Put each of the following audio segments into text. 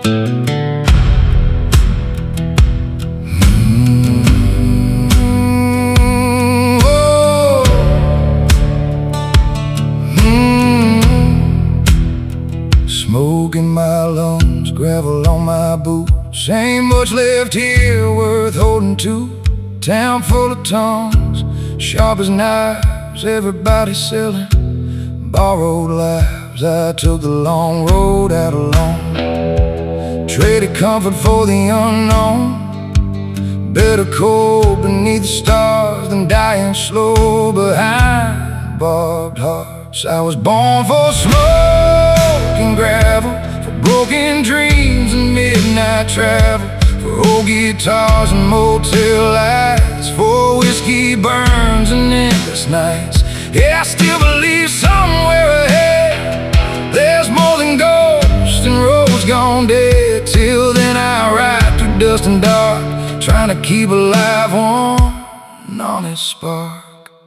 Smoke in my lungs, gravel on my boots. Ain't much left here worth holding to. Town full of tongues, sharp as knives. Everybody selling borrowed lives. I took the long road out alone, traded comfort for the unknown. Better cold beneath the stars than dying slow behind barbed hearts. I was born for smoke and gravel, for broken dreams and midnight travel, for old guitars and motel lights, for whiskey burns and endless nights. Yeah, I still believe somewhere ahead there's more than ghosts and roads gone dead. Till then I ride through dust and dark, trying to keep alive one honest spark.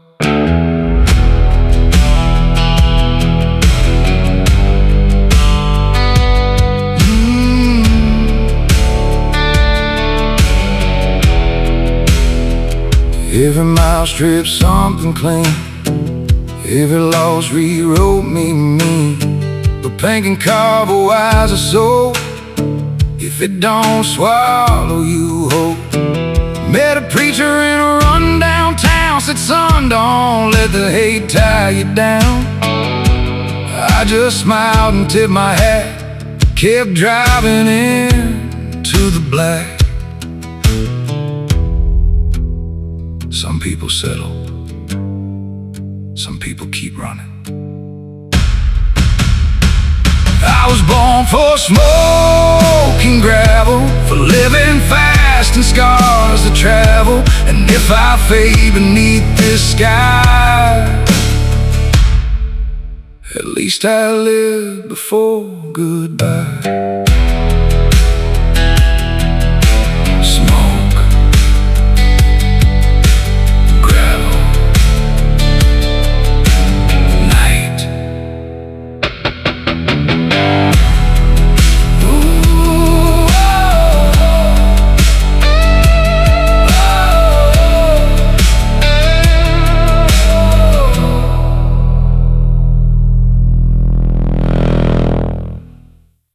Every mile stripped something clean, every loss rewrote me mean. But pain can carve a wiser soul if it don't swallow you whole. Met a preacher in a rundown town, said son, don't let the hate tie you down. I just smiled and tipped my hat, kept driving into the black. Some people settle, some people keep running. I was born for smoke and gravel, for living fast and scars to travel. And if I fade beneath this sky, at least I live before goodbye.